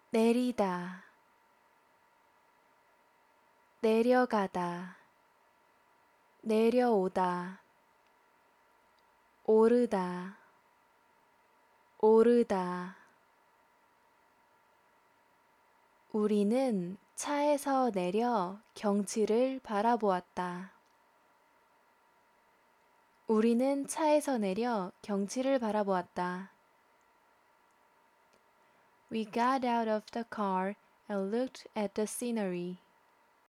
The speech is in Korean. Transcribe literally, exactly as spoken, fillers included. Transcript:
내리다, 내려가다, 내려오다, 오르다, 오르다. 우리는 차에서 내려 경치를 바라보았다. 우리는 차에서 내려 경치를 바라보았다. We got out of the car and looked at the scenery.